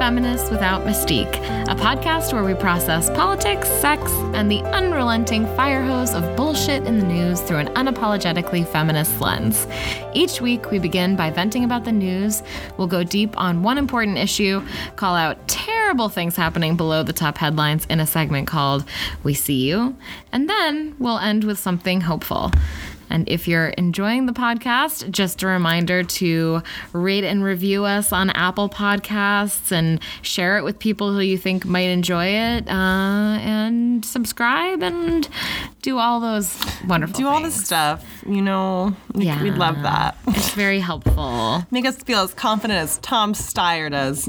Feminists Without Mystique, a podcast where we process politics, sex, and the unrelenting fire hose of bullshit in the news through an unapologetically feminist lens. Each week, we begin by venting about the news. We'll go deep on one important issue, call out terrible things happening below the top headlines in a segment called We See You, and then we'll end with something hopeful. And if you're enjoying the podcast, just a reminder to rate and review us on Apple Podcasts and share it with people who you think might enjoy it, and subscribe and do all those wonderful things. Do all the stuff, you know, Yeah. we'd love that. It's very helpful. Make us feel as confident as Tom Steyer does.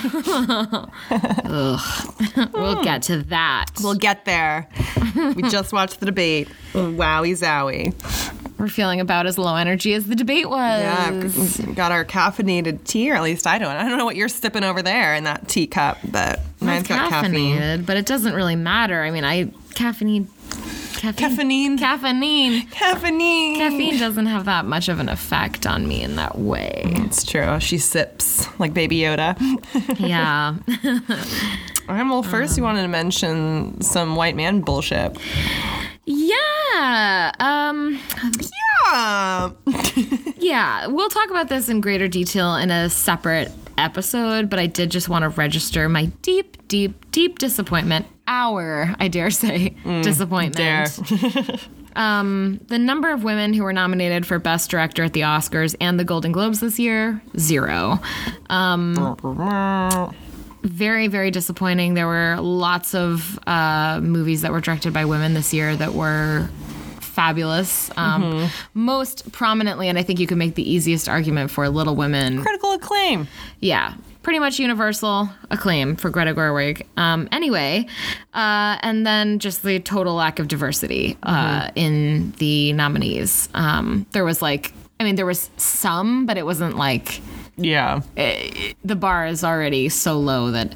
We'll get to that. We'll get there. We just watched the debate. Wowie zowie. We're feeling about as low energy as the debate was. Yeah, we got our caffeinated tea, or at least I don't. I don't know what you're sipping over there in that teacup, but mine's got caffeine. Caffeinated, but it doesn't really matter. I mean, Caffeine doesn't have that much of an effect on me in that way. It's true. She sips like Baby Yoda. Yeah. Well, first you wanted to mention some white man bullshit. Yeah. Yeah. We'll talk about this in greater detail in a separate episode, but I did just want to register my deep, deep, deep disappointment. I dare say, disappointment. The number of women who were nominated for Best Director at the Oscars and the Golden Globes this year, 0. Very, very disappointing. There were lots of movies that were directed by women this year that were fabulous. Most prominently, and I think you could make the easiest argument for Little Women. Critical acclaim. Yeah. Pretty much universal acclaim for Greta Gerwig. Anyway, and then just the total lack of diversity in the nominees. There was there was some, but it wasn't like... Yeah. The bar is already so low that,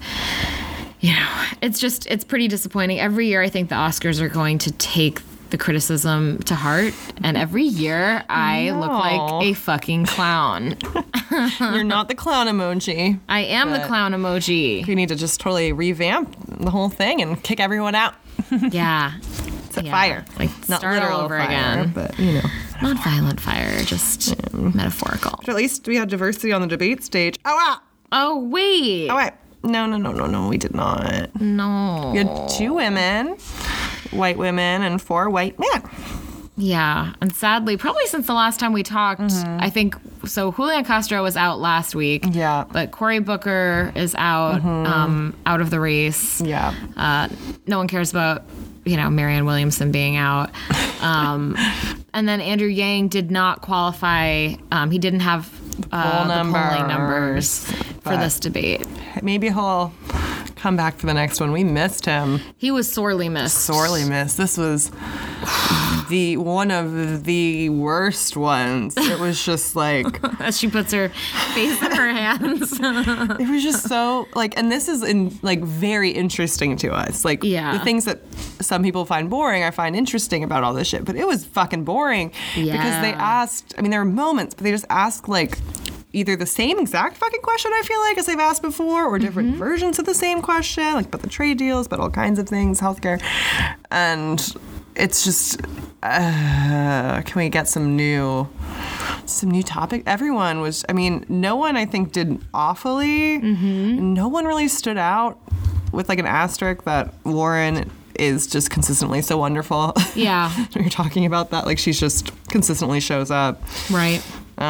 it's pretty disappointing. Every year I think the Oscars are going to take the criticism to heart, and every year I look like a fucking clown. You're not the clown emoji. I am the clown emoji. You need to just totally revamp the whole thing and kick everyone out. Yeah. Set fire. Like Not start literal over fire, again. But, Not violent fire, just metaphorical. But at least we had diversity on the debate stage. Oh, wait. No, we did not. No. We had 2 women, white women, and 4 white men. Yeah, and sadly, probably since the last time we talked, I think, so Julian Castro was out last week. Yeah. But Cory Booker is out, out of the race. Yeah. No one cares about, Marianne Williamson being out. And then Andrew Yang did not qualify. He didn't have the polling numbers for this debate. Maybe he'll come back for the next one. We missed him. He was sorely missed. This was one of the worst ones. It was just like... As she puts her face in her hands. It was just so, and this is very interesting to us. The things that some people find boring, I find interesting about all this shit. But it was fucking boring. Yeah. Because they asked, there were moments, but they just asked, either the same exact fucking question, I feel like, as they've asked before, or different versions of the same question, about the trade deals, about all kinds of things, healthcare. And it's just, can we get some new topic? Everyone was, no one, I think, did awfully. No one really stood out with, an asterisk that Warren is just consistently so wonderful. Yeah. We were talking about that. She just consistently shows up. Right.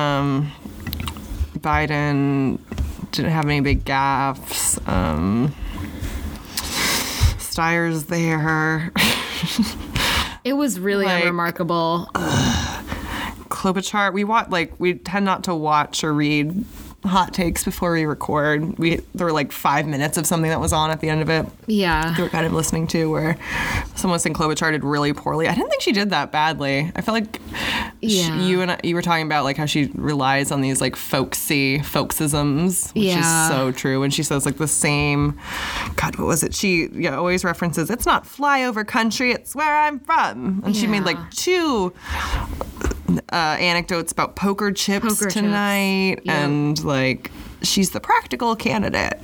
Biden didn't have any big gaffes. Steyer's there. It was really unremarkable. Klobuchar, we tend not to watch or read hot takes before we record. There were 5 minutes of something that was on at the end of it. Yeah. We were kind of listening to where someone was saying Klobuchar did really poorly. I didn't think she did that badly. I feel like you were talking about how she relies on these folksisms, which is so true. And she says the same, God, what was it? She always references, it's not flyover country, it's where I'm from. And she made 2 anecdotes about poker chips tonight, and she's the practical candidate.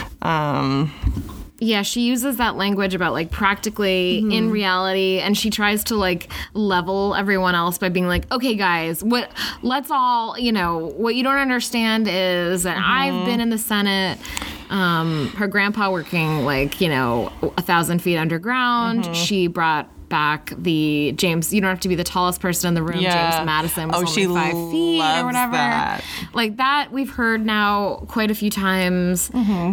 Yeah, she uses that language about like practically in reality, and she tries to like level everyone else by being like, okay, guys, let's all, what you don't understand is that I've been in the Senate. Her grandpa working like, 1,000 feet underground. She brought back the James, you don't have to be the tallest person in the room. Yeah. James Madison was she only 5 feet or whatever. That. Like that we've heard now quite a few times.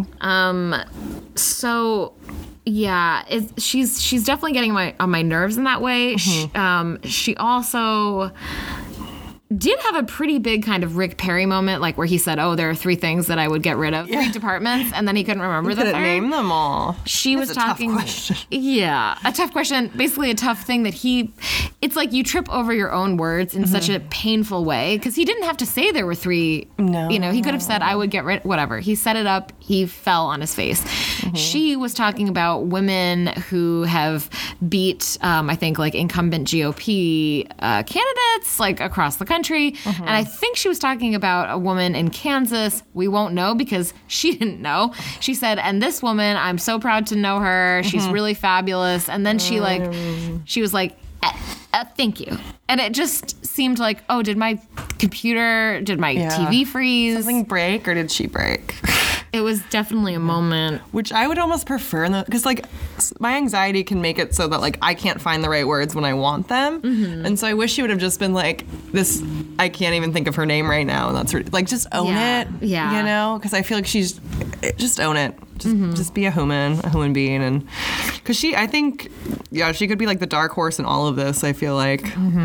So yeah, she's definitely getting on my nerves in that way. She also did have a pretty big kind of Rick Perry moment, like where he said, "Oh, there are 3 things that I would get rid of, 3 departments," and then he couldn't remember the third. Name them all. She was talking. Tough question. Yeah, a tough question. Basically, a tough thing that it's like you trip over your own words in such a painful way because he didn't have to say there were 3. No, he could have said, "I would get rid." Whatever. He set it up. He fell on his face. She was talking about women who have beat, I think, like incumbent GOP candidates, like across the country. And I think she was talking about a woman in Kansas. We won't know because she didn't know. She said, and this woman, I'm so proud to know her. She's really fabulous. And then she was like, thank you. And it just seemed like, oh, did my TV freeze? Something break, or did she break? It was definitely a moment. Which I would almost prefer, because like my anxiety can make it so that like I can't find the right words when I want them. And so I wish she would have just been like, this, I can't even think of her name right now. And that's like, just own it. Yeah. Because I feel like just own it. Just be a human being. And because I think, she could be like the dark horse in all of this, I feel like.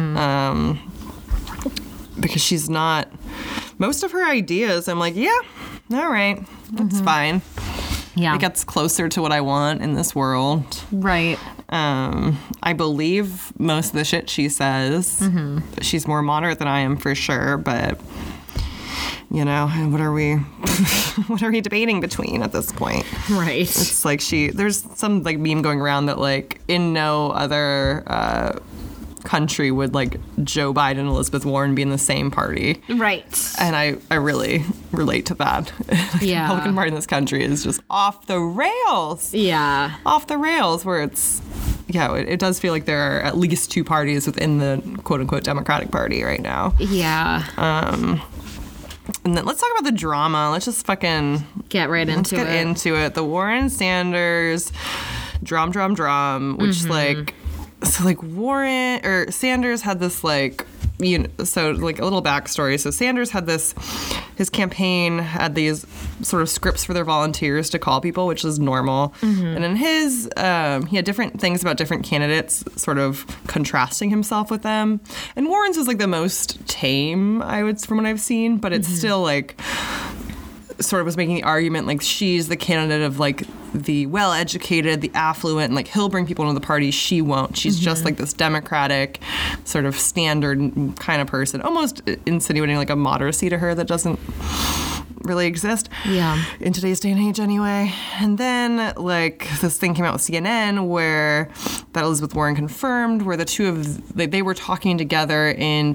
Because she's not, most of her ideas, I'm like, yeah, all right, that's fine. Yeah. It gets closer to what I want in this world. Right. I believe most of the shit she says. She's more moderate than I am for sure, but what are we debating between at this point? Right. It's like there's some like meme going around that like in no other country would like Joe Biden and Elizabeth Warren be in the same party. Right. And I really relate to that. The Republican Party in this country is just off the rails. Yeah. Off the rails, where it's, it does feel like there are at least 2 parties within the quote unquote Democratic Party right now. Yeah. And then let's talk about the drama. Let's just fucking get into it. The Warren Sanders drum, which like, so like Warren or Sanders had this like, so like a little backstory. So Sanders had his campaign had these sort of scripts for their volunteers to call people, which is normal. And in his, he had different things about different candidates, sort of contrasting himself with them. And Warren's was like the most tame, from what I've seen, but it's still like, sort of was making the argument like she's the candidate of like the well-educated, the affluent, and like he'll bring people into the party, she won't. She's just like this democratic sort of standard kind of person, almost insinuating like a moderacy to her that doesn't really exist in today's day and age anyway. And then like this thing came out with CNN where that Elizabeth Warren confirmed, where the two of they were talking together in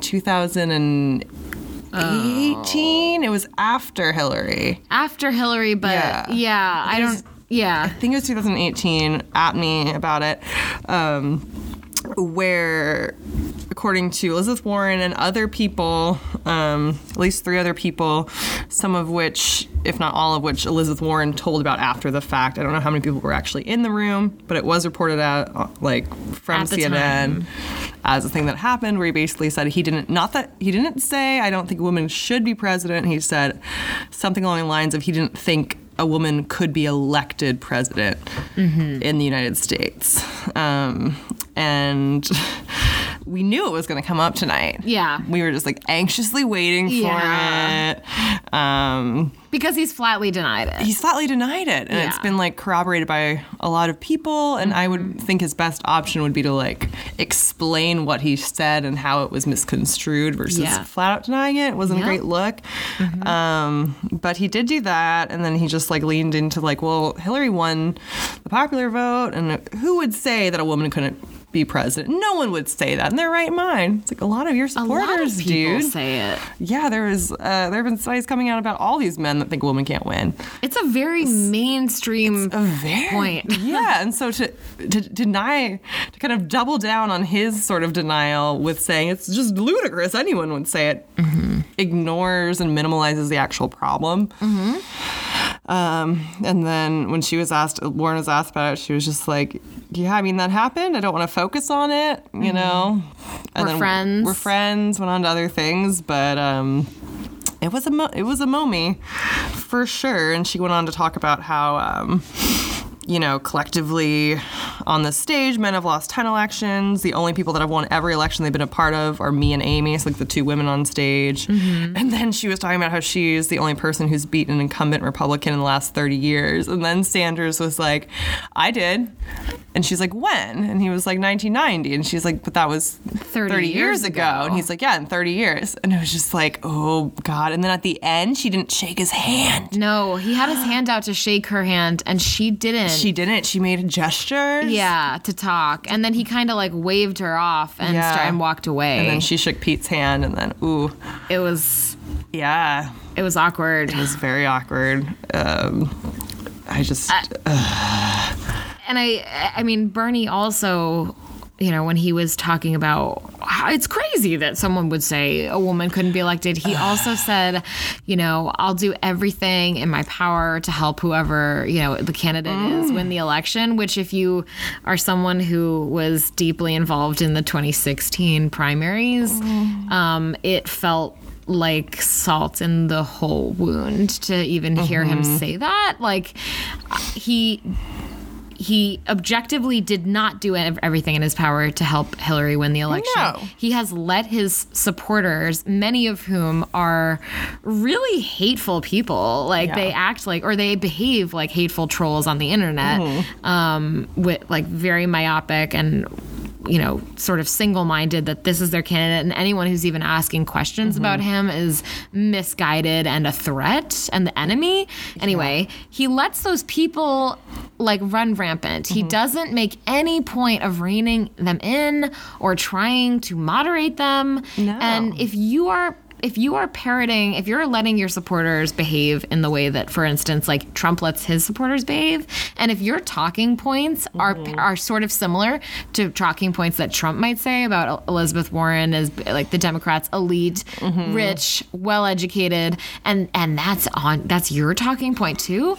2018. It was after Hillary. But I think it was 2018. At me about it. Where, according to Elizabeth Warren and other people, at least 3 other people, some of which, if not all of which, Elizabeth Warren told about after the fact. I don't know how many people were actually in the room, but it was reported from CNN as a thing that happened, where he basically said he didn't say, I don't think a woman should be president. He said something along the lines of he didn't think a woman could be elected president in the United States. And we knew it was going to come up tonight. Yeah. We were just like anxiously waiting for it. Because he's flatly denied it. And it's been like corroborated by a lot of people. And I would think his best option would be to like explain what he said and how it was misconstrued versus flat out denying it. It wasn't a great look. But he did do that. And then he just like leaned into like, well, Hillary won the popular vote. And who would say that a woman couldn't be president. No one would say that in their right mind. It's like a lot of your supporters, a lot of people dude. say it. Yeah, there have been studies coming out about all these men that think women can't win. It's a very mainstream point. Yeah, and so to deny, to kind of double down on his sort of denial with saying it's just ludicrous, anyone would say it, ignores and minimalizes the actual problem. And then when Lauren was asked about it, she was just like, yeah, I mean, that happened. I don't want to focus on it, you know? And We're friends. We're friends, went on to other things, but it was a momie for sure. And she went on to talk about how, collectively on the stage, men have lost 10 elections. The only people that have won every election they've been a part of are me and Amy. It's like the two women on stage. And then she was talking about how she's the only person who's beaten an incumbent Republican in the last 30 years. And then Sanders was like, I did. And she's like, when? And he was like, 1990. And she's like, but that was 30 years ago. And he's like, yeah, in 30 years. And it was just like, oh, God. And then at the end, she didn't shake his hand. No, he had his hand out to shake her hand, and she didn't. She didn't. She made gestures. Yeah, to talk. And then he kind of like waved her off and walked away. And then she shook Pete's hand, and then, ooh. It was... Yeah. It was awkward. It was very awkward. And I mean, Bernie also, when he was talking about how it's crazy that someone would say a woman couldn't be elected, he also said, I'll do everything in my power to help whoever, the candidate is win the election, which if you are someone who was deeply involved in the 2016 primaries, it felt like salt in the whole wound to even hear him say that. Like, he objectively did not do everything in his power to help Hillary win the election. No. He has let his supporters, many of whom are really hateful people, they act like, or they behave like hateful trolls on the internet, with like very myopic and sort of single-minded that this is their candidate, and anyone who's even asking questions about him is misguided and a threat and the enemy. Anyway, he lets those people run rampant. He doesn't make any point of reining them in or trying to moderate them. No. And if you are parroting, if you're letting your supporters behave in the way that, for instance, like Trump lets his supporters behave, and if your talking points are sort of similar to talking points that Trump might say about Elizabeth Warren as like the Democrats' elite, rich, well-educated, and that's your talking point too,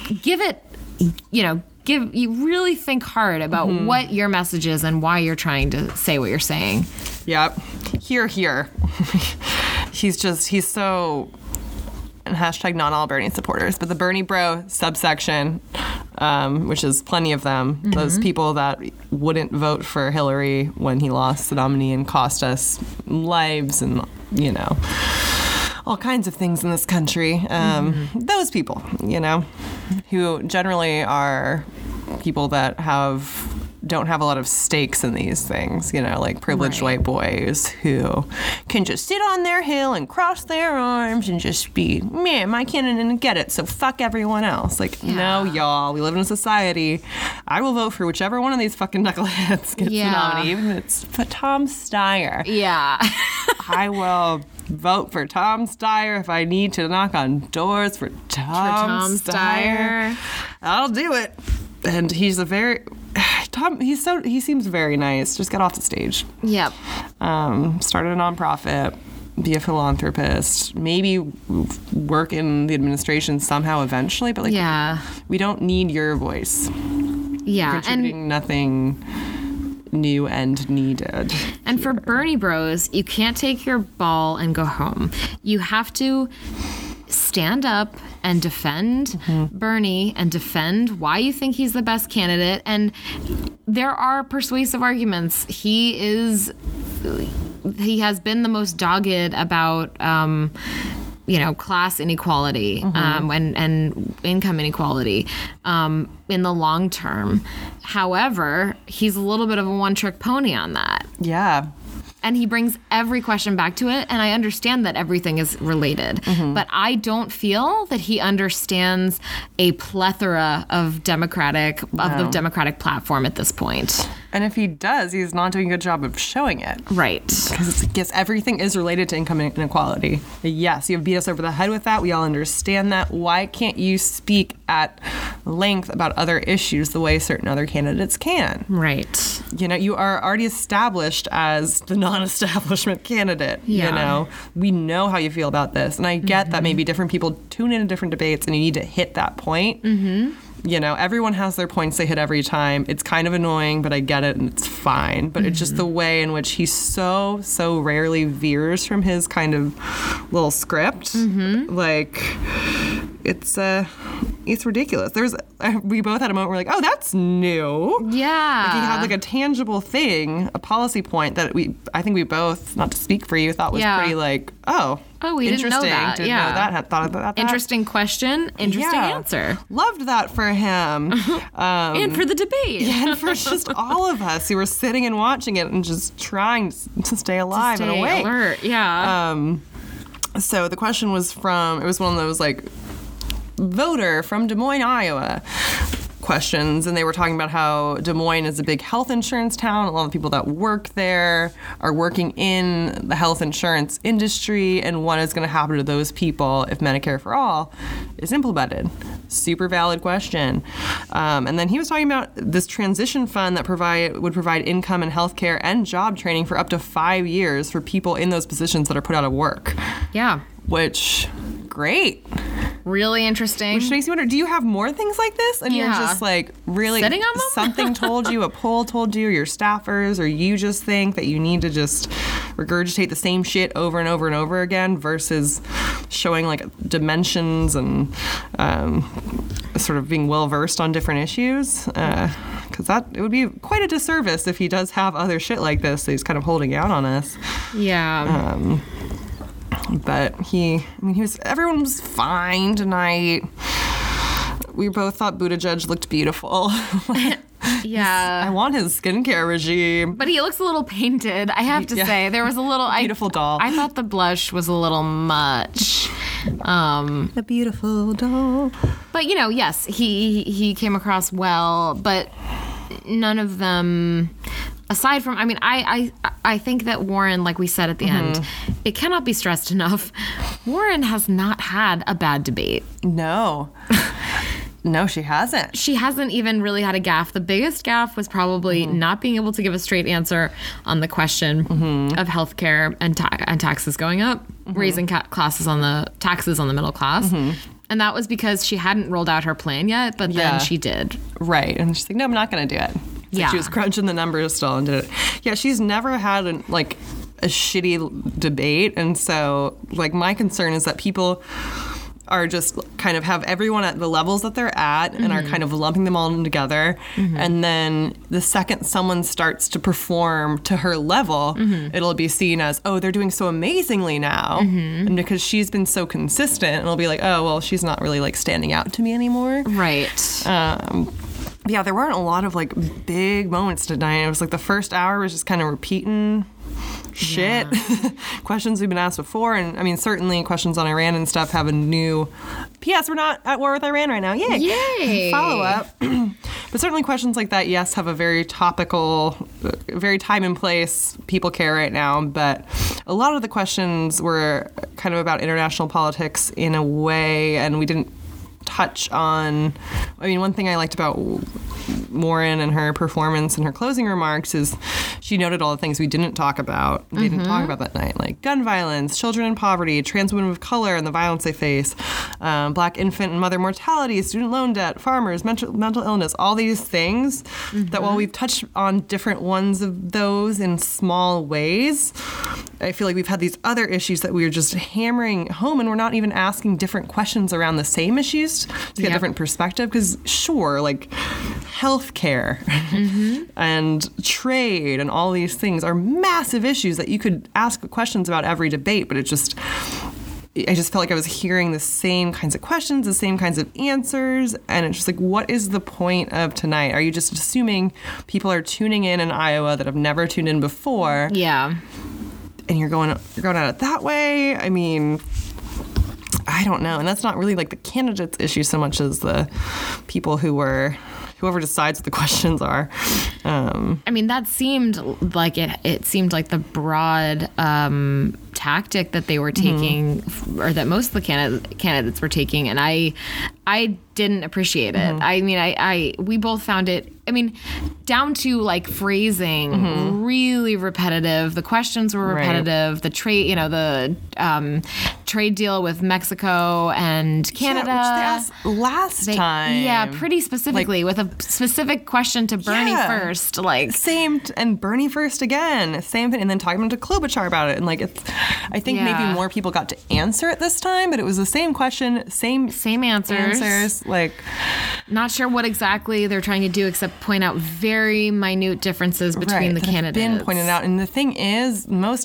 you really think hard about what your message is and why you're trying to say what you're saying. Yep. Here. He's so, and hashtag not all Bernie supporters, but the Bernie bro subsection, which is plenty of them, those people that wouldn't vote for Hillary when he lost the nominee and cost us lives and, all kinds of things in this country. Those people, who generally are people that don't have a lot of stakes in these things, like privileged white boys who can just sit on their hill and cross their arms and just be, man, my candidate didn't get it, so fuck everyone else. No, y'all, we live in a society. I will vote for whichever one of these fucking knuckleheads gets the nominee, even if it's for Tom Steyer. Yeah. I will vote for Tom Steyer if I need to knock on doors for Tom Steyer. I'll do it. And he's he seems very nice. Just get off the stage. Yep. Start a nonprofit. Be a philanthropist. Maybe work in the administration somehow eventually. But we don't need your voice. Yeah. You're contributing nothing new and needed. And for Bernie bros, you can't take your ball and go home. You have to stand up and defend Bernie and defend why you think he's the best candidate. And there are persuasive arguments. He has been the most dogged about class inequality and income inequality in the long term. However, he's a little bit of a one-trick pony on that. Yeah. And he brings every question back to it, and I understand that everything is related. But I don't feel that he understands a plethora of the Democratic platform at this point. And if he does, he's not doing a good job of showing it. Right. Because yes, everything is related to income inequality. Yes, you have beat us over the head with that. We all understand that. Why can't you speak at length about other issues the way certain other candidates can? Right. You know, you are already established as the non-establishment candidate. Yeah. You know, we know how you feel about this. And I get that maybe different people tune into different debates and you need to hit that point. Mm-hmm. You know, everyone has their points they hit every time. It's kind of annoying, but I get it and it's fine. But it's just the way in which he so rarely veers from his kind of little script. Mm-hmm. Like, it's ridiculous. We both had a moment where we're like, oh, that's new. Yeah. Like he had like a tangible thing, a policy point that I think we both, not to speak for you, thought was pretty like, we didn't know that. Didn't know that. Had thought about that. Interesting question. Interesting answer. Loved that for him. And for the debate. Yeah, and for just all of us who were sitting and watching it and just trying to stay alive and awake. Alert. Yeah. So the question was it was one of those like voter from Des Moines, Iowa questions, and they were talking about how Des Moines is a big health insurance town. A lot of people that work there are working in the health insurance industry, and what is going to happen to those people if Medicare for All is implemented? Super valid question. And then he was talking about this transition fund that would provide income and healthcare and job training for up to 5 years for people in those positions that are put out of work. Yeah. Which, great. Really interesting. Which makes you wonder, do you have more things like this? And you're just like, really, sitting on them? Something told you, a poll told you, your staffers, or you just think that you need to just regurgitate the same shit over and over and over again versus showing like dimensions and sort of being well-versed on different issues? Because it would be quite a disservice if he does have other shit like this that he's kind of holding out on us. Yeah. But everyone was fine tonight. We both thought Buttigieg looked beautiful. Yeah. I want his skincare regime. But he looks a little painted, I have to say. There was a little... Beautiful doll. I thought the blush was a little much. A beautiful doll. But, yes, he came across well, but none of them... Aside from, I think that Warren, like we said at the end, it cannot be stressed enough. Warren has not had a bad debate. No. No, she hasn't. She hasn't even really had a gaffe. The biggest gaffe was probably not being able to give a straight answer on the question of healthcare and taxes going up, raising taxes on the middle class. And that was because she hadn't rolled out her plan yet, but then she did. Right. And she's like, no, I'm not going to do it. So she was crunching the numbers still and did it. Yeah, she's never had a shitty debate. And so, my concern is that people are just kind of have everyone at the levels that they're at and are kind of lumping them all together. And then the second someone starts to perform to her level, it'll be seen as, oh, they're doing so amazingly now. And because she's been so consistent, it'll be like, oh, well, she's not really standing out to me anymore. Right. Yeah, there weren't a lot of big moments tonight. It was the first hour was just kind of repeating shit. Questions we've been asked before. And certainly questions on Iran and stuff have a new P.S. We're not at war with Iran right now. Yay! Follow up. But certainly questions like that, yes, have a very topical, very time and place. People care right now. But a lot of the questions were kind of about international politics in a way, and we didn't touch on... one thing I liked about Warren and her performance and her closing remarks is she noted all the things we didn't talk about. They didn't talk about that night, like gun violence, children in poverty, trans women of color and the violence they face, black infant and mother mortality, student loan debt, farmers, mental illness, all these things that while we've touched on different ones of those in small ways, I feel like we've had these other issues that we are just hammering home, and we're not even asking different questions around the same issues to get different perspective. Because sure, healthcare and trade and all these things are massive issues that you could ask questions about every debate, but I just felt like I was hearing the same kinds of questions, the same kinds of answers, and it's just what is the point of tonight? Are you just assuming people are tuning in Iowa that have never tuned in before? Yeah. And you're going at it that way? I don't know. And that's not really the candidates' issue so much as the people who were whoever decides what the questions are. I mean, that seemed like it seemed like the broad tactic that they were taking, or that most of the candidates were taking, and I didn't appreciate it. I mean, we both found it, I mean, down to like phrasing, really repetitive. The questions were repetitive. Right. The trade, the trade deal with Mexico and Canada, which they asked last time. Yeah, pretty specifically, with a specific question to Bernie first, like same, and Bernie first again, same thing, and then talking to Klobuchar about it, and like I think maybe more people got to answer it this time, but it was the same question, same answers. Like, not sure what exactly they're trying to do except point out very minute differences between the candidates. Been pointed out, and the thing is,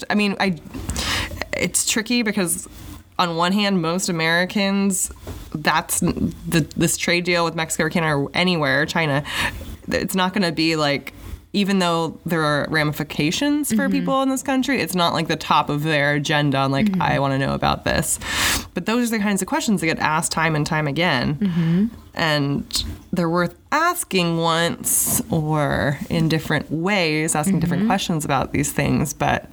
it's tricky because on one hand, most Americans, that's this trade deal with Mexico or Canada or anywhere, China, it's not going to be like, even though there are ramifications for people in this country, it's not like the top of their agenda on like, I want to know about this. But those are the kinds of questions that get asked time and time again. And they're worth asking once or in different ways, asking different questions about these things. But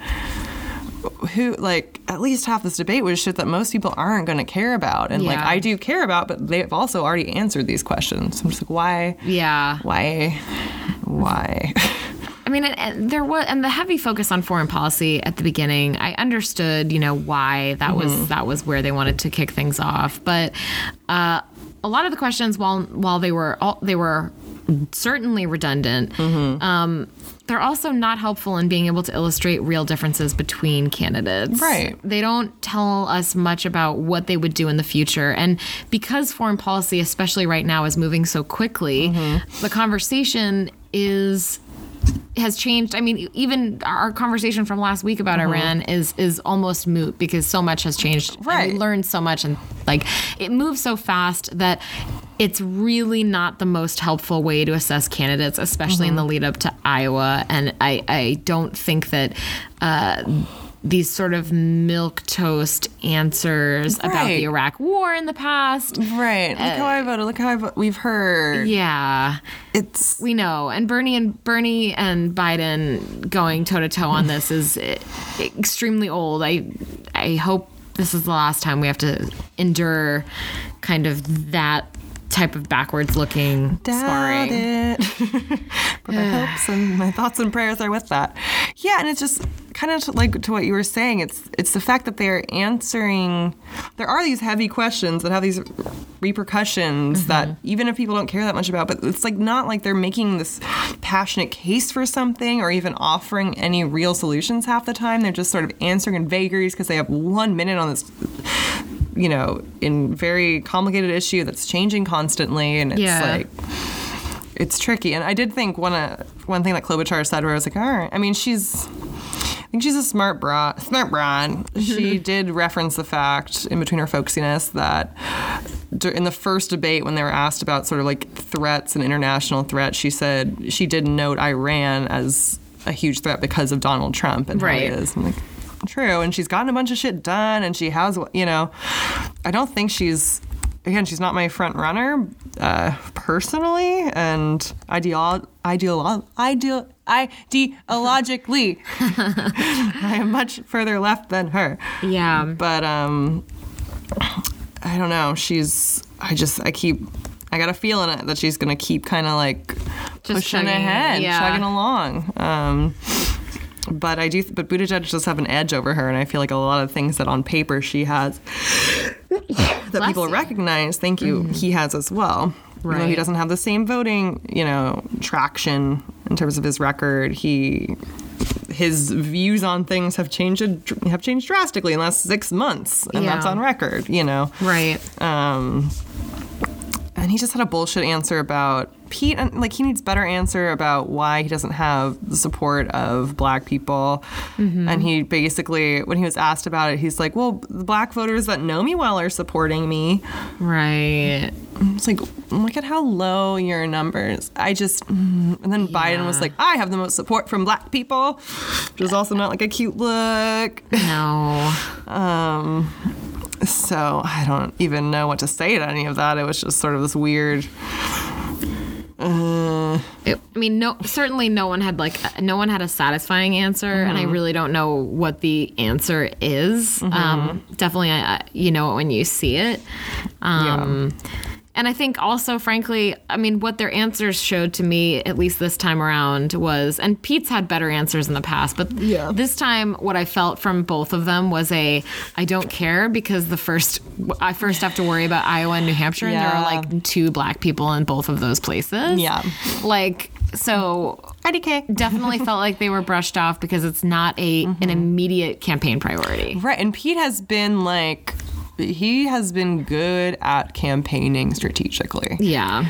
at least half this debate was shit that most people aren't going to care about. And I do care about, but they've also already answered these questions. I'm just like, why? Yeah. Why? I mean, there was, and the heavy focus on foreign policy at the beginning, I understood, why that was where they wanted to kick things off. But a lot of the questions, while they were certainly redundant, they're also not helpful in being able to illustrate real differences between candidates. Right. They don't tell us much about what they would do in the future. And because foreign policy, especially right now, is moving so quickly, the conversation has changed. I mean, even our conversation from last week about Iran is almost moot because so much has changed. Right. And we learned so much, and it moves so fast that it's really not the most helpful way to assess candidates, especially in the lead up to Iowa. And I don't think that these sort of milquetoast answers about the Iraq war in the past. Right. Look how I voted. Look how I voted. We've heard. Yeah. We know. And Bernie and Biden going toe to toe on this is extremely old. I hope this is the last time we have to endure kind of that type of backwards looking sparring. But my hopes and my thoughts and prayers are with that. Yeah, and it's just kind of like to what you were saying. It's the fact that they're answering. There are these heavy questions that have these repercussions that even if people don't care that much about, but it's like not like they're making this passionate case for something or even offering any real solutions half the time. They're just sort of answering in vagaries because they have 1 minute on this, in very complicated issue that's changing constantly, and it's it's tricky. And I did think one thing that Klobuchar said where I was like, all right, I mean, I think she's a smart broad. She did reference the fact, in between her folksiness, that in the first debate when they were asked about sort of like threats and international threats, she said she did note Iran as a huge threat because of Donald Trump and how he is. I'm like, true. And she's gotten a bunch of shit done, and she has, I don't think she's not my front runner personally, and ideologically, I am much further left than her. Yeah. But I don't know. I got a feeling it that she's gonna keep kind of like just pushing ahead, chugging along. But Buttigieg does have an edge over her, and I feel like a lot of things that on paper she has that people recognize, he has as well. Right. He doesn't have the same voting, traction in terms of his record. His views on things have changed drastically in the last 6 months, and that's on record, Right. And he just had a bullshit answer about Pete, and he needs better answer about why he doesn't have the support of black people. And he basically, when he was asked about it, he's like, well, the black voters that know me well are supporting me. Right. It's like, look at how low your numbers. And then Biden was like, I have the most support from black people, which is also not like a cute look. No. So I don't even know what to say to any of that. It was just sort of this weird, Certainly no one had a satisfying answer, and I really don't know what the answer is. Definitely, you know it when you see it. And I think also, frankly, what their answers showed to me, at least this time around, was, and Pete's had better answers in the past, but this time what I felt from both of them was I don't care, because I first have to worry about Iowa and New Hampshire, and there are like 2 black people in both of those places. Yeah. So IDK definitely felt like they were brushed off because it's not an immediate campaign priority. Right. And Pete has been he has been good at campaigning strategically. Yeah.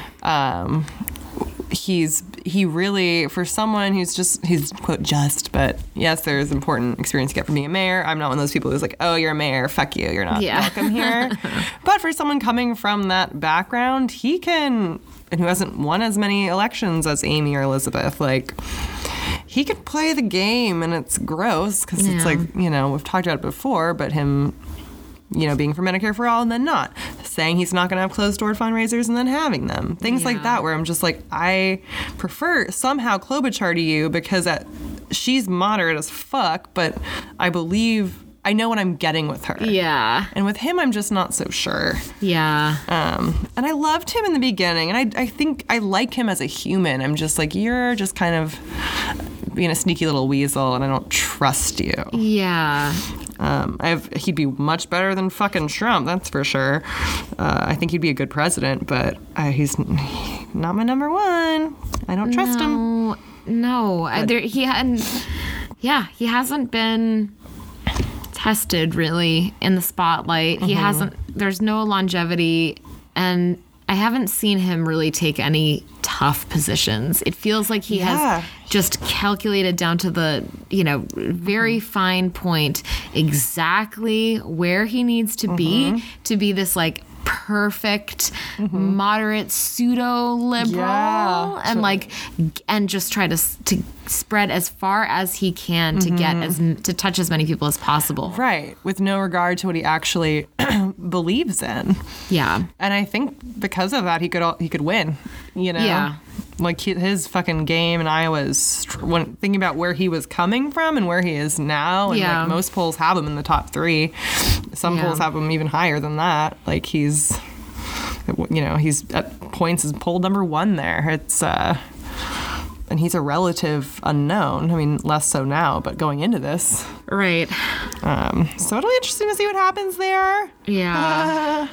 He really, for someone he's quote just, but yes, there's important experience to get from being a mayor. I'm not one of those people who's like, oh, you're a mayor, fuck you, you're not welcome here. But for someone coming from that background, he can, and who hasn't won as many elections as Amy or Elizabeth, he could play the game, and it's gross because it's we've talked about it before, but him, being for Medicare for all and then not. Saying he's not going to have closed-door fundraisers and then having them. Things like that where I'm just like, I prefer somehow Klobuchar to you because she's moderate as fuck, but I know what I'm getting with her. Yeah. And with him, I'm just not so sure. Yeah. And I loved him in the beginning, and I think I like him as a human. I'm just like, you're just kind of being a sneaky little weasel, and I don't trust you. Yeah. He'd be much better than fucking Trump, that's for sure. I think he'd be a good president, but he's not my number one. I don't trust him. No. He hasn't been tested really in the spotlight. He hasn't. There's no longevity, and I haven't seen him really take any tough positions. It feels like he has just calculated down to the, very fine point exactly where he needs to be this perfect moderate pseudo liberal and just try to spread as far as he can to get to touch as many people as possible. Right, with no regard to what he actually believes in. Yeah. And I think because of that he could win, Yeah. His fucking game in Iowa is, when thinking about where he was coming from and where he is now, and most polls have him in the top 3. Some polls have him even higher than that. He's at points is poll number 1 there. It's and he's a relative unknown. Less so now, but going into this. Right. So it'll be interesting to see what happens there. Yeah.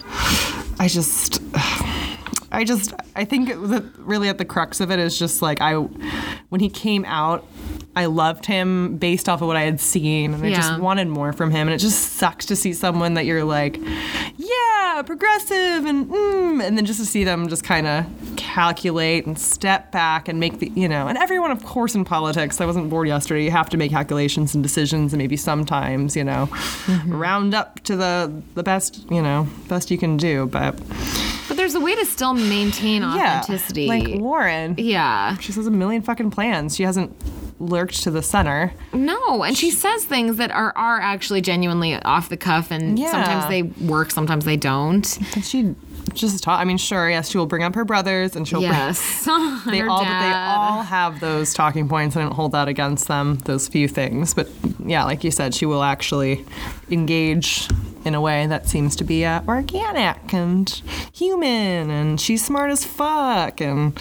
I think that really at the crux of it is just when he came out, I loved him based off of what I had seen, and I just wanted more from him. And it just sucks to see someone that you're like, yeah, progressive, and then just to see them just kind of calculate and step back and make and everyone, of course, in politics, I wasn't bored yesterday, you have to make calculations and decisions, and maybe sometimes, round up to the best, best you can do, but there's a way to still maintain authenticity. Yeah, like Warren. Yeah. She says a million fucking plans. She hasn't lurched to the center. No, and she says things that are actually genuinely off the cuff, and sometimes they work, sometimes they don't. And she just talk. Sure, yes, she will bring up her brothers, and she'll they all have those talking points. I don't hold that against them, those few things. But yeah, like you said, she will actually engage in a way that seems to be organic and human, and she's smart as fuck, and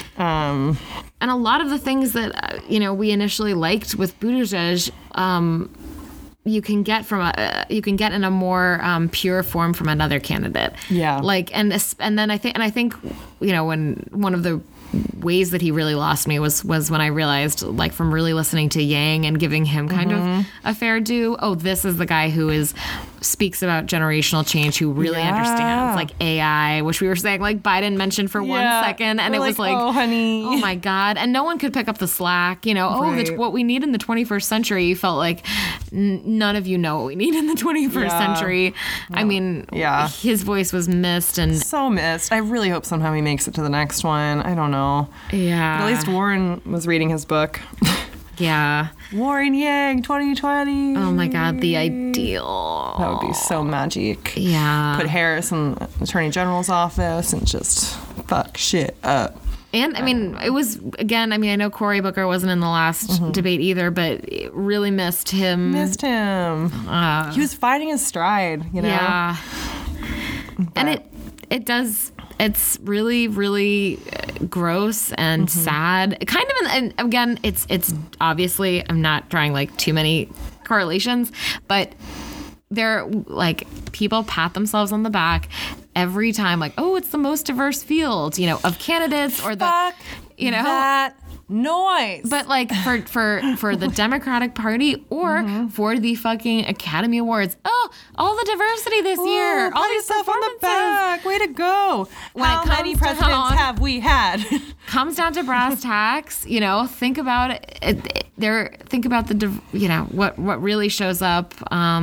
a lot of the things that we initially liked with Buttigieg, you can get in a more pure form from another candidate. Yeah. And then I think when one of the ways that he really lost me was when I realized, from really listening to Yang and giving him kind of a fair due, this is the guy who speaks about generational change, who really understands AI, which we were saying Biden mentioned for 1 second, and we're it was oh honey, oh my god, and no one could pick up the slack. What we need in the 21st century. You felt like none of you know what we need in the 21st century. His voice was missed, and so missed. I really hope somehow he makes it to the next one. I don't know. Yeah. But at least Warren was reading his book. Yeah. Warren Yang 2020. Oh my god, the ideal. That would be so magic. Yeah. Put Harris in the Attorney General's office and just fuck shit up. And I mean, it was, again, I mean, I know Cory Booker wasn't in the last debate either, but it really missed him. He was finding his stride, you know? Yeah. And it's really, really gross and sad. Kind of, and again, it's obviously, I'm not drawing like too many correlations, but they're like, people pat themselves on the back every time, like, oh, it's the most diverse field, you know, of candidates, or Fuck that noise. But like for the Democratic Party or for the fucking Academy Awards, oh, all the diversity this year, all these yourself on the performances. back. Way to go. When How it comes many to presidents have we had? Comes down to brass tacks, you know, think about it. Think about the, you know, what really shows up,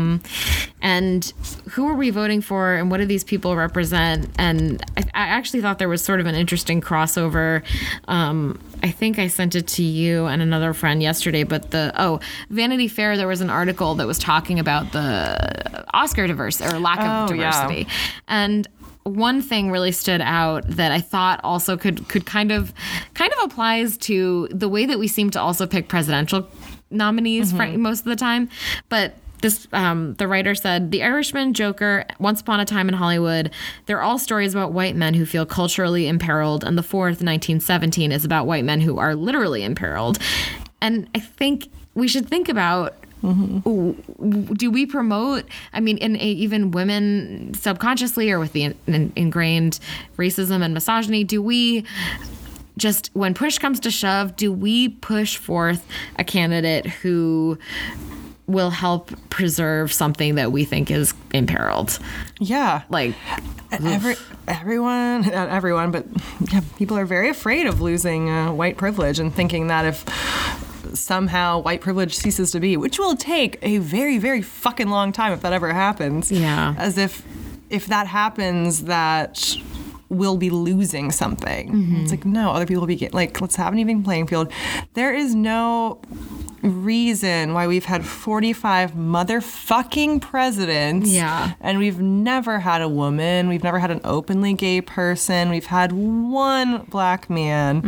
and who are we voting for, and what do these people represent? And I actually thought there was sort of an interesting crossover. I think I sent it to you and another friend yesterday, but Vanity Fair, there was an article that was talking about the Oscar diversity or lack of diversity. Yeah. And one thing really stood out that I thought also could kind of applies to the way that we seem to also pick presidential nominees most of the time. But this, the writer said, The Irishman, Joker, Once Upon a Time in Hollywood, they're all stories about white men who feel culturally imperiled, and the fourth, 1917, is about white men who are literally imperiled. And I think we should think about, do we promote, I mean, even women subconsciously or with the ingrained racism and misogyny, do we just, when push comes to shove, do we push forth a candidate who will help preserve something that we think is imperiled? Yeah. Like, everyone, not everyone, but yeah, people are very afraid of losing white privilege and thinking that if somehow white privilege ceases to be, which will take a very, very fucking long time if that ever happens. Yeah. As if that happens, that we'll be losing something. It's like, no, other people will be like, let's have an even playing field. There is no reason why we've had 45 motherfucking presidents. Yeah. And we've never had a woman. We've never had an openly gay person. We've had one black man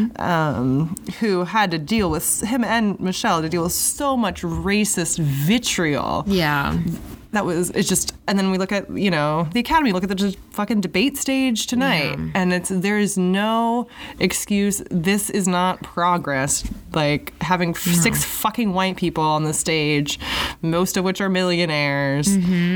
who had to deal with, him and Michelle, to deal with so much racist vitriol. yeah. It's just, and then we look at, you know, the Academy, look at the fucking debate stage tonight. Yeah. And there is no excuse. This is not progress. Like having 6 fucking white people on the stage, most of which are millionaires.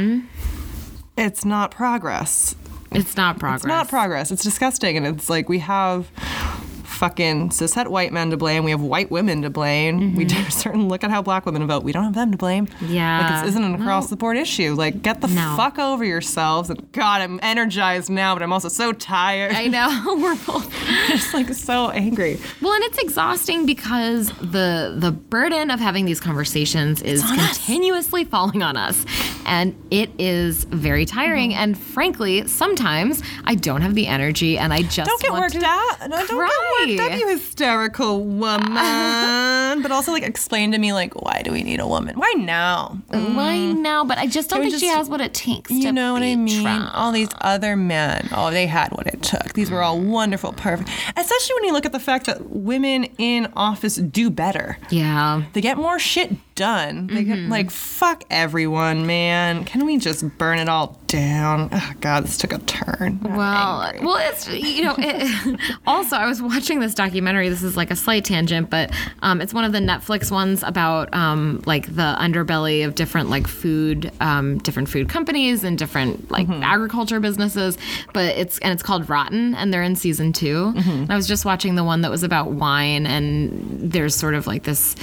It's not progress. It's not progress. It's not progress. It's disgusting. And it's like, we have fucking cishet white men to blame. We have white women to blame. We do certain look at how black women vote. We don't have them to blame. Yeah. Like, this isn't an across the board issue. Like, get the fuck over yourselves. And God, I'm energized now, but I'm also so tired. I know. We're both just like so angry. Well, and it's exhausting because the burden of having these conversations is continuously falling on us. And it is very tiring. And frankly, sometimes I don't have the energy and I just don't get want worked to out. No, don't get worked up, you hysterical woman. But also, like, explain to me, like, why do we need a woman? Why now? Why now? But I just don't think she has what it takes you to know what I mean? Trump. All these other men, they had what it took. These were all wonderful, perfect. Especially when you look at the fact that women in office do better. Yeah. They get more shit done. They get, like, fuck everyone, man. Can we just burn it all down? Oh, God, this took a turn. Well, it's, you know, also, I was watching this documentary. This is like a slight tangent, but it's one of the Netflix ones about like the underbelly of different like food companies and different like agriculture businesses. But it's called Rotten, and they're in season 2. And I was just watching the one that was about wine, and there's sort of like this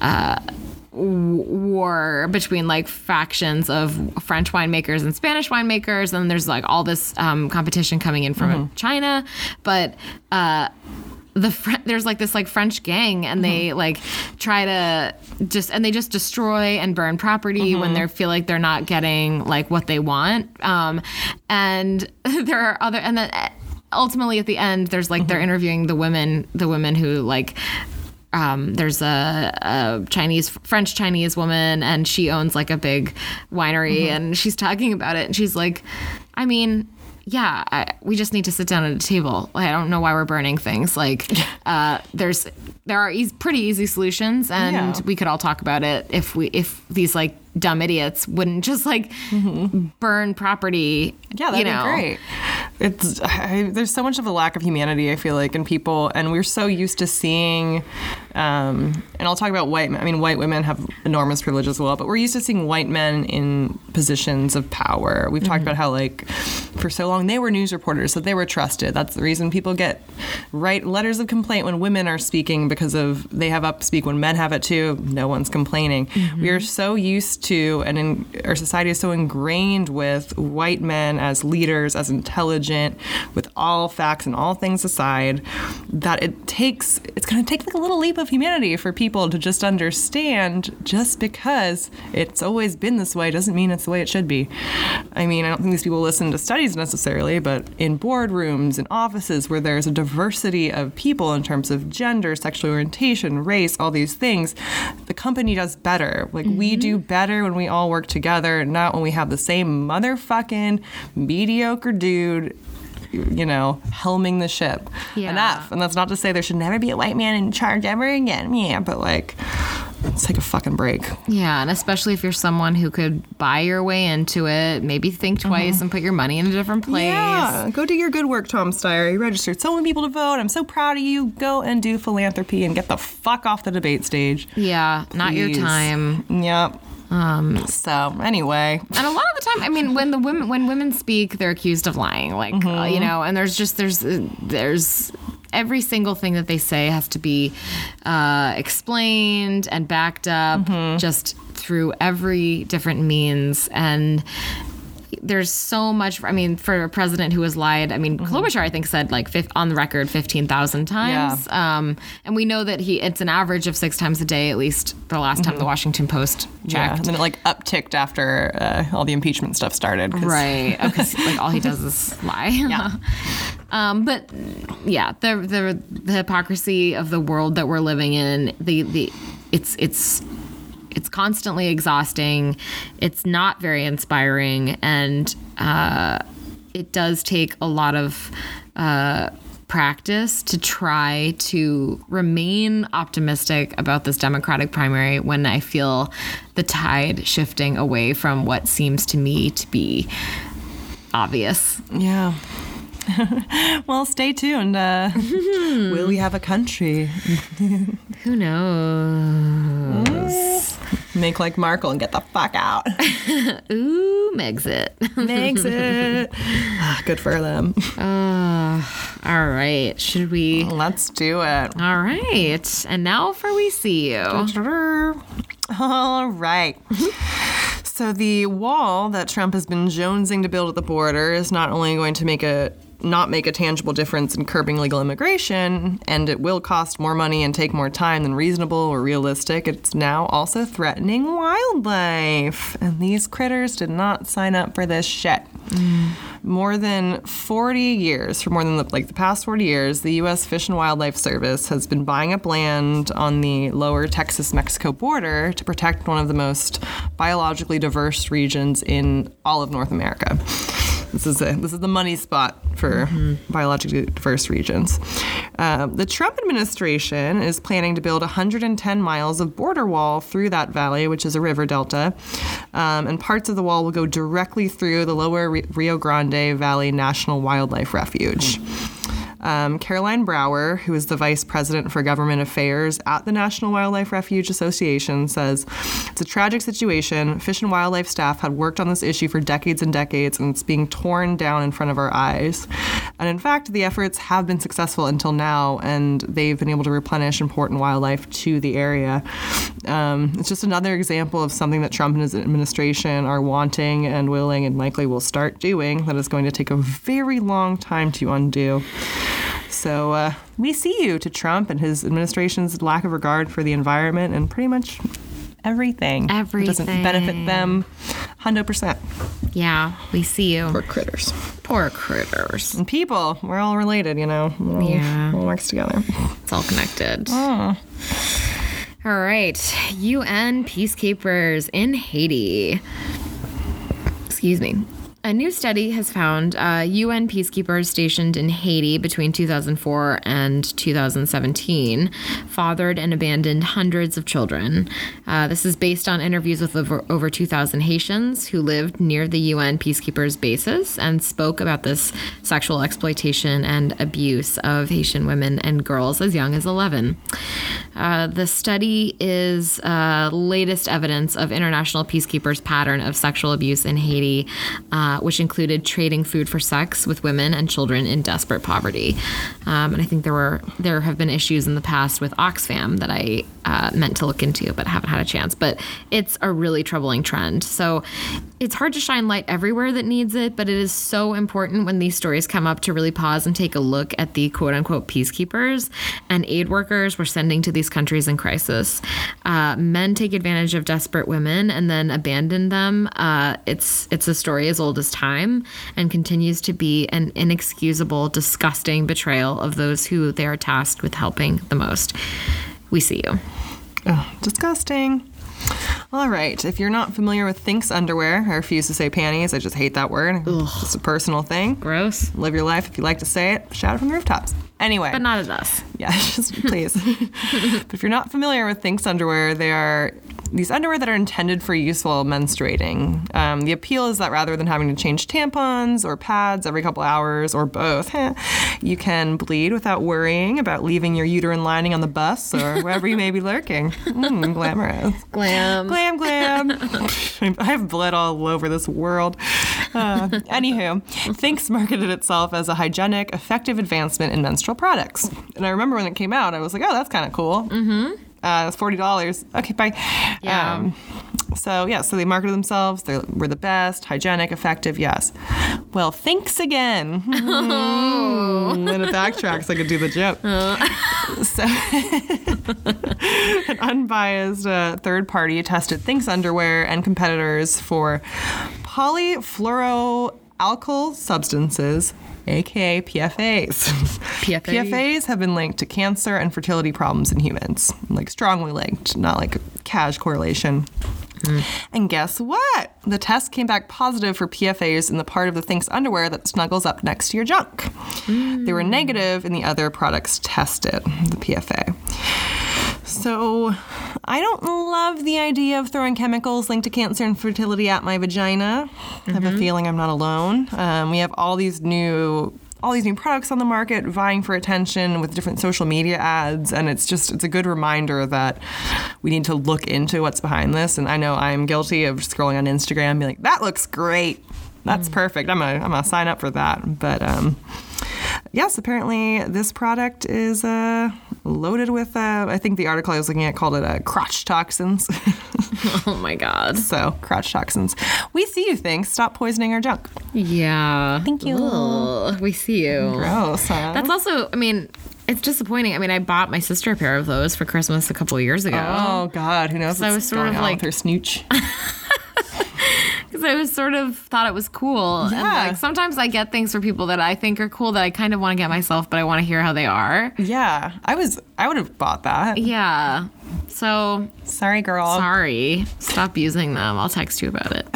war between like factions of French winemakers and Spanish winemakers, and there's like all this competition coming in from China, but there's like this like French gang, and they like try to just destroy and burn property when they feel like they're not getting like what they want, and there are other, and then ultimately at the end there's like they're interviewing the women who like there's a French Chinese woman, and she owns like a big winery, and she's talking about it, and she's like, I mean, we just need to sit down at a table. I don't know why we're burning things. Like, there are pretty easy solutions, and we could all talk about it if these like dumb idiots wouldn't just like burn property. Yeah, that'd be great. There's so much of a lack of humanity, I feel like, in people, and we're so used to seeing, and I'll talk about white men. I mean, white women have enormous privilege as well, but we're used to seeing white men in positions of power. We've talked about how, like, for so long they were news reporters, so they were trusted. That's the reason people write letters of complaint when women are speaking, because of they have up to speak when men have it too. No one's complaining. We are so used to, and our society is so ingrained with white men as leaders, as intelligent, with all facts and all things aside, that it's going to take like a little leap of humanity for people to just understand, just because it's always been this way doesn't mean it's the way it should be. I mean, I don't think these people listen to studies necessarily, but in boardrooms, in offices where there's a diversity of people in terms of gender, sexual orientation, race, all these things, the company does better. Like, we do better when we all work together, not when we have the same motherfucking mediocre dude, helming the ship. Enough. And that's not to say there should never be a white man in charge ever again. Yeah, but like, let's take a fucking break. Yeah, and especially if you're someone who could buy your way into it, maybe think twice and put your money in a different place. Yeah, go do your good work, Tom Steyer. You registered so many people to vote. I'm so proud of you. Go and do philanthropy and get the fuck off the debate stage. Yeah, Please. Not your time. Yep. So anyway, and a lot of the time, I mean, when women speak, they're accused of lying, like and there's every single thing that they say has to be explained and backed up just through every different means. And there's so much, I mean, for a president who has lied, I mean, Klobuchar, I think, said like on the record 15,000 times. Yeah. And we know that it's an average of 6 times a day, at least the last time the Washington Post checked. Yeah, and then it like upticked after all the impeachment stuff started. Right. Because like all he does is lie. Yeah. But yeah, the hypocrisy of the world that we're living in, it's constantly exhausting. It's not very inspiring, and it does take a lot of practice to try to remain optimistic about this Democratic primary when I feel the tide shifting away from what seems to me to be obvious. Yeah. Well, stay tuned. Will we have a country? Who knows? Make like Markle and get the fuck out. Ooh, Megxit. Megxit. Good for them. All right. Should we? Let's do it. All right. And now for We See You. All right. So the wall that Trump has been jonesing to build at the border is not only going to not make a tangible difference in curbing illegal immigration, and it will cost more money and take more time than reasonable or realistic. It's now also threatening wildlife. And these critters did not sign up for this shit. More than 40 years, for more than the past 40 years, the U.S. Fish and Wildlife Service has been buying up land on the lower Texas-Mexico border to protect one of the most biologically diverse regions in all of North America. This is the money spot for biologically diverse regions. The Trump administration is planning to build 110 miles of border wall through that valley, which is a river delta, and parts of the wall will go directly through the lower Rio Grande Valley National Wildlife Refuge. Caroline Brower, who is the vice president for government affairs at the National Wildlife Refuge Association, says, "It's a tragic situation. Fish and wildlife staff had worked on this issue for decades and decades, and it's being torn down in front of our eyes. And in fact, the efforts have been successful until now, and they've been able to replenish important wildlife to the area." It's just another example of something that Trump and his administration are wanting and willing and likely will start doing that is going to take a very long time to undo. So we see you to Trump and his administration's lack of regard for the environment and pretty much everything. It doesn't benefit them 100%. Yeah, we see you. Poor critters. Poor critters. And people, we're all related, you know. It all works together. It's all connected. Oh. All right. UN peacekeepers in Haiti. Excuse me. A new study has found UN peacekeepers stationed in Haiti between 2004 and 2017 fathered and abandoned hundreds of children. This is based on interviews with over 2,000 Haitians who lived near the UN peacekeepers' bases and spoke about this sexual exploitation and abuse of Haitian women and girls as young as 11. The study is latest evidence of international peacekeepers' pattern of sexual abuse in Haiti, which included trading food for sex with women and children in desperate poverty. And I think there have been issues in the past with Oxfam that I meant to look into but haven't had a chance. But it's a really troubling trend. So it's hard to shine light everywhere that needs it, but it is so important when these stories come up to really pause and take a look at the quote-unquote peacekeepers and aid workers we're sending to these countries in crisis. Men take advantage of desperate women and then abandon them. It's a story as old as time and continues to be an inexcusable, disgusting betrayal of those who they are tasked with helping the most. We see you. Oh, disgusting. All right. If you're not familiar with Thinx underwear, I refuse to say panties. I just hate that word. Ugh. It's just a personal thing. Gross. Live your life. If you like to say it, shout it from the rooftops. Anyway. But not at us. Yeah, just please. But if you're not familiar with Thinx underwear, they are these underwear that are intended for use while menstruating. The appeal is that rather than having to change tampons or pads every couple hours or both, you can bleed without worrying about leaving your uterine lining on the bus or wherever you may be lurking. Glamorous. Glam. Glam, glam. I have blood all over this world. Anywho, Thinx marketed itself as a hygienic, effective advancement in menstrual products. And I remember when it came out, I was like, oh, that's kind of cool. Mm-hmm. It's $40. Okay, bye. Yeah. So they marketed themselves. They were the best, hygienic, effective, yes. Well, thanks again. Oh. And it backtracks. I could do the joke. So an unbiased third party tested Thinx underwear and competitors for polyfluoroalkyl substances, aka PFAs. PFAs have been linked to cancer and fertility problems in humans. Like strongly linked, not like a cash correlation. And guess what? The test came back positive for PFAs in the part of the Thinx underwear that snuggles up next to your junk. They were negative in the other products tested, the PFA. So I don't love the idea of throwing chemicals linked to cancer and fertility at my vagina. I have a feeling I'm not alone. We have all these new products on the market vying for attention with different social media ads, and it's a good reminder that we need to look into what's behind this. And I know I'm guilty of scrolling on Instagram and being like, that looks great. That's perfect. I'm gonna sign up for that. But yes, apparently this product is loaded with, I think the article I was looking at called it crotch toxins. Oh my God. So, crotch toxins. We see you, Thinx. Stop poisoning our junk. Yeah. Thank you. Ugh, we see you. Gross, huh? That's also, it's disappointing. I bought my sister a pair of those for Christmas a couple of years ago. Oh, God. Who knows what's going on with her snooch? Because I was sort of thought it was cool. Yeah. And sometimes I get things for people that I think are cool that I kind of want to get myself, but I want to hear how they are. Yeah. I would have bought that. Yeah. So sorry, girl. Sorry. Stop using them. I'll text you about it.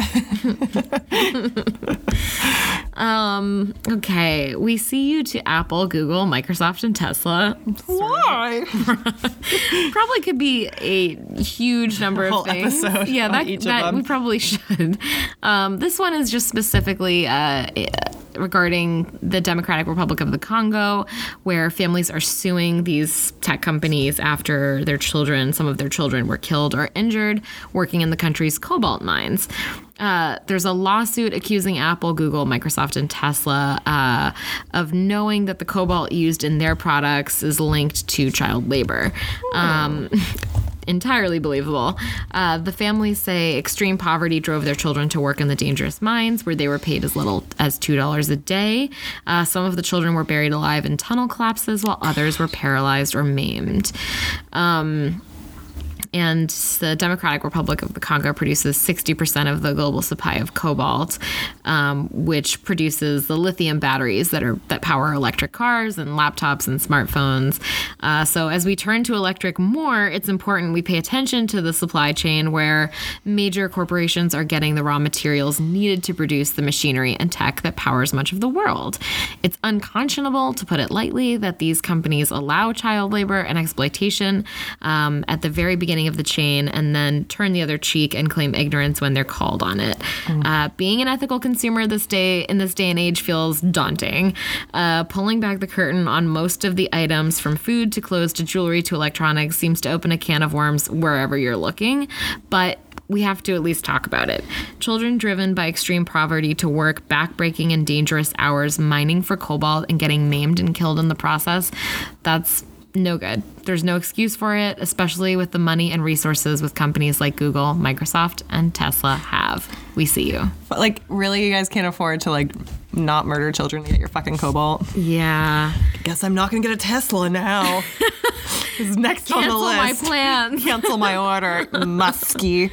Okay. We see you to Apple, Google, Microsoft, and Tesla. Why? Probably could be a huge number of things. Episode yeah, on each of them. We probably should. This one is just specifically regarding the Democratic Republic of the Congo, where families are suing these tech companies after some of their children were killed or injured working in the country's cobalt mines. There's a lawsuit accusing Apple, Google, Microsoft, and Tesla of knowing that the cobalt used in their products is linked to child labor. Entirely believable. The families say extreme poverty drove their children to work in the dangerous mines where they were paid as little as $2 a day. Some of the children were buried alive in tunnel collapses while others were paralyzed or maimed. And the Democratic Republic of the Congo produces 60% of the global supply of cobalt, which produces the lithium batteries that power electric cars and laptops and smartphones. So as we turn to electric more, it's important we pay attention to the supply chain where major corporations are getting the raw materials needed to produce the machinery and tech that powers much of the world. It's unconscionable, to put it lightly, that these companies allow child labor and exploitation at the very beginning of the chain and then turn the other cheek and claim ignorance when they're called on it. Being an ethical consumer in this day and age feels daunting. Pulling back the curtain on most of the items from food to clothes to jewelry to electronics seems to open a can of worms wherever you're looking, but we have to at least talk about it. Children driven by extreme poverty to work backbreaking and dangerous hours mining for cobalt and getting maimed and killed in the process, that's no good. There's no excuse for it, especially with the money and resources with companies like Google, Microsoft, and Tesla have. We see you. But like, really, you guys can't afford to like not murder children to get your fucking cobalt? Yeah. Guess I'm not gonna get a Tesla now. This is next on the list. Cancel my plans. Cancel my order, Muskie.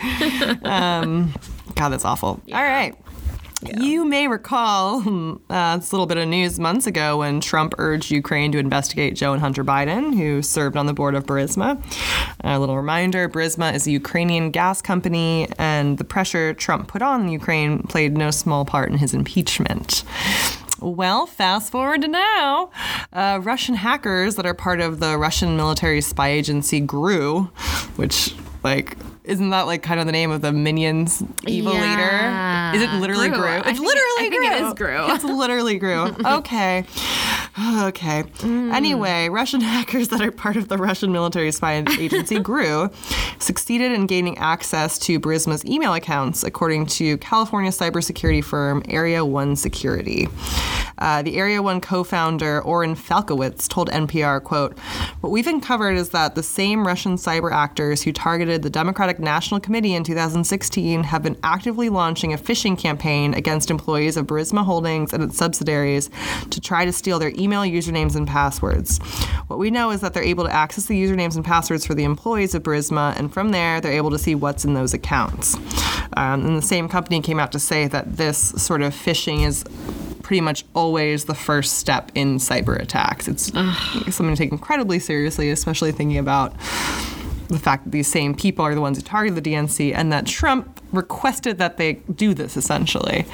God, that's awful. Yeah. All right. Yeah. You may recall this little bit of news months ago when Trump urged Ukraine to investigate Joe and Hunter Biden, who served on the board of Burisma. A little reminder, Burisma is a Ukrainian gas company, and the pressure Trump put on Ukraine played no small part in his impeachment. Well, fast forward to now. Russian hackers that are part of the Russian military spy agency GRU, which, like, isn't that like kind of the name of the Minions evil leader? Is it literally GRU? It's literally GRU. I think it is GRU. It's literally GRU. Okay. Okay. Anyway, Russian hackers that are part of the Russian military spy agency GRU succeeded in gaining access to Burisma's email accounts, according to California cybersecurity firm Area 1 Security. The Area 1 co-founder Oren Falkowitz told NPR, quote, "What we've uncovered is that the same Russian cyber actors who targeted the Democratic National Committee in 2016 have been actively launching a phishing campaign against employees of Burisma Holdings and its subsidiaries to try to steal their email usernames and passwords. What we know is that they're able to access the usernames and passwords for the employees of Burisma, and from there, they're able to see what's in those accounts." And the same company came out to say that this sort of phishing is pretty much always the first step in cyber attacks. It's something to take incredibly seriously, especially thinking about the fact that these same people are the ones who targeted the DNC and that Trump requested that they do this, essentially.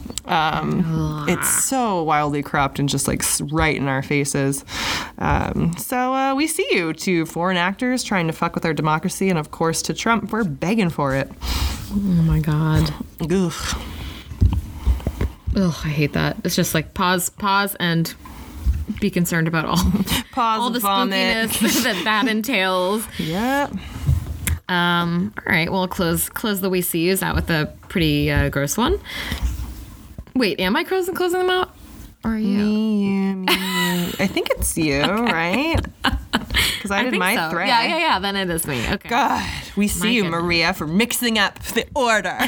It's so wildly corrupt and just like right in our faces. So we see you, to foreign actors trying to fuck with our democracy, and of course to Trump, we're begging for it. Oh my God. Ugh. Ugh, I hate that. It's just like pause, and be concerned about all the spookiness that entails. Yeah. All right. Well, close the we see yous out with a pretty gross one. Wait, am I closing them out? Or are you? Me. I think it's you, right? Because I did my thread. Yeah. Then it is me. Okay. God, we see you, Maria, for mixing up the order.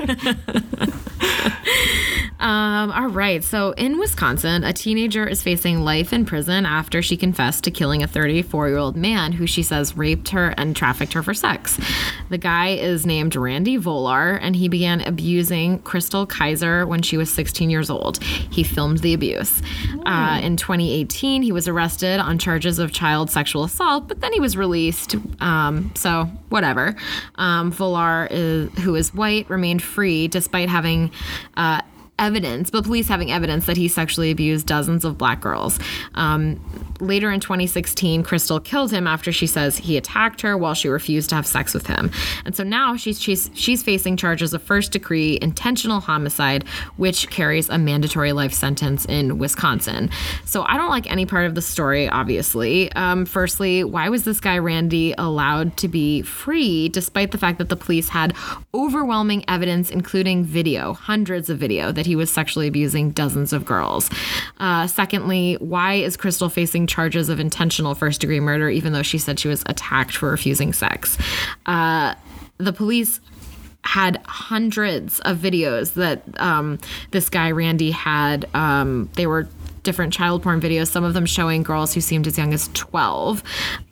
All right. So in Wisconsin, a teenager is facing life in prison after she confessed to killing a 34-year-old man who she says raped her and trafficked her for sex. The guy is named Randy Volar, and he began abusing Crystal Kaiser when she was 16 years old. He filmed the abuse. In 2018, he was arrested on charges of child sexual assault, but then he was released. So whatever. Volar, who is white, remained free despite having police having evidence that he sexually abused dozens of black girls. Later in 2016, Crystal killed him after she says he attacked her while she refused to have sex with him. And so now she's facing charges of first-degree intentional homicide, which carries a mandatory life sentence in Wisconsin. So I don't like any part of the story, obviously. Firstly, why was this guy Randy allowed to be free despite the fact that the police had overwhelming evidence, including video, hundreds of video, that he was sexually abusing dozens of girls? Secondly, why is Crystal facing charges of intentional first-degree murder, even though she said she was attacked for refusing sex? The police had hundreds of videos that this guy Randy had. They were different child porn videos, some of them showing girls who seemed as young as 12.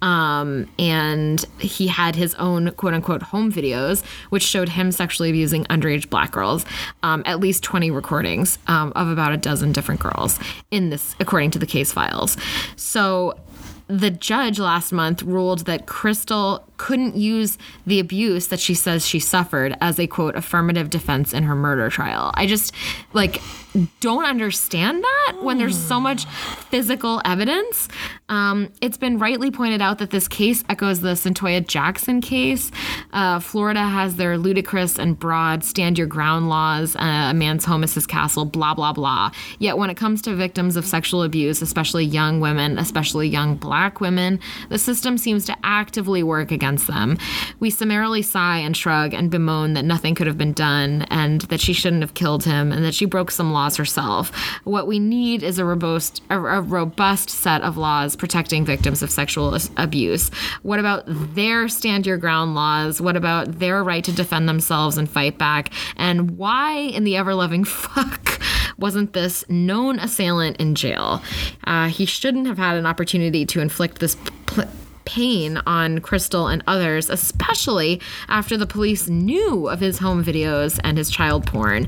And he had his own quote-unquote home videos, which showed him sexually abusing underage black girls. At least 20 recordings of about a dozen different girls in this, according to the case files. So the judge last month ruled that Crystal couldn't use the abuse that she says she suffered as a, quote, affirmative defense in her murder trial. I just, don't understand that when there's so much physical evidence. It's been rightly pointed out that this case echoes the Centoya Jackson case. Florida has their ludicrous and broad stand your ground laws, a man's home is his castle, blah, blah, blah. Yet when it comes to victims of sexual abuse, especially young women, especially young black women, the system seems to actively work against them. We summarily sigh and shrug and bemoan that nothing could have been done and that she shouldn't have killed him and that she broke some laws herself. What we need is a robust set of laws protecting victims of sexual abuse. What about their stand your ground laws? What about their right to defend themselves and fight back? And why in the ever-loving fuck wasn't this known assailant in jail? He shouldn't have had an opportunity to inflict this pain on Crystal and others, especially after the police knew of his home videos and his child porn.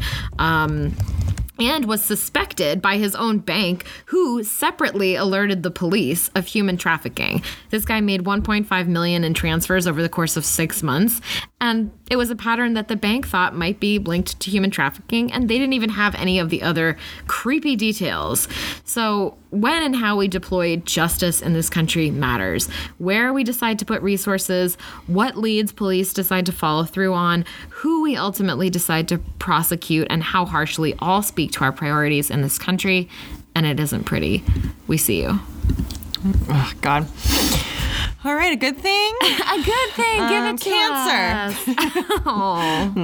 And was suspected by his own bank, who separately alerted the police of human trafficking. This guy made $1.5 million in transfers over the course of 6 months, and it was a pattern that the bank thought might be linked to human trafficking, and they didn't even have any of the other creepy details. So when and how we deploy justice in this country matters. Where we decide to put resources, what leads police decide to follow through on, who we ultimately decide to prosecute, and how harshly all speak to our priorities in this country. And it isn't pretty. We see you. Oh, God. All right, a good thing? A good thing. Give it to cancer. us. Oh.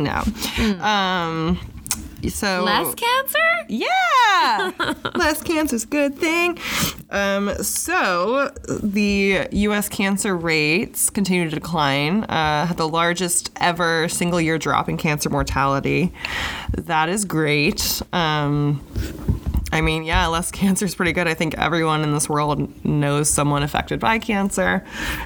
No. So less cancer? Yeah. Less cancer is a good thing. So the U.S. cancer rates continue to decline. The largest ever single year drop in cancer mortality. That is great. Less cancer is pretty good. I think everyone in this world knows someone affected by cancer.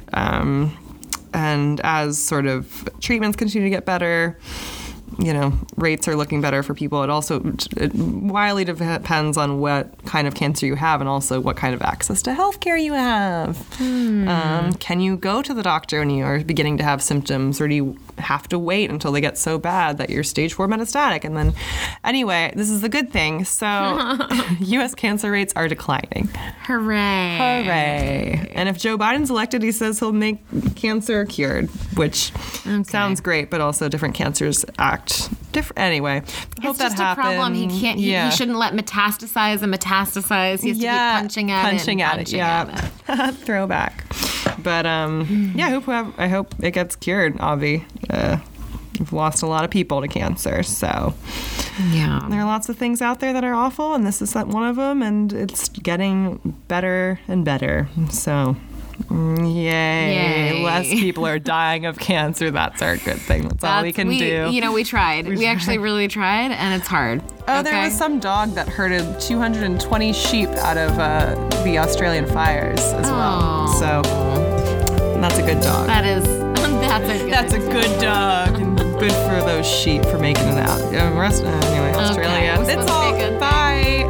And as sort of treatments continue to get better, rates are looking better for people. It widely depends on what kind of cancer you have and also what kind of access to healthcare you have. Can you go to the doctor when you are beginning to have symptoms, or do you have to wait until they get so bad that you're stage 4 metastatic? And then, anyway, this is the good thing. So U.S. cancer rates are declining. Hooray. Hooray. And if Joe Biden's elected, he says he'll make cancer cured, which sounds great, but also different cancers act different. Anyway, hope that happens. It's just a problem. He can't. He shouldn't let metastasize and metastasize. He has to keep punching at it. Yeah. Throwback. But I hope it gets cured. Avi, we've lost a lot of people to cancer, so yeah, there are lots of things out there that are awful, and this is one of them, and it's getting better and better. So. Yay. Less people are dying of cancer. That's our good thing. That's all we can do. We tried. We actually really tried, and it's hard. Oh, there was some dog that herded 220 sheep out of the Australian fires as well. So that's a good dog. That's a good dog. And good for those sheep for making it out. Anyway, Australia. Okay, it's all. Bye.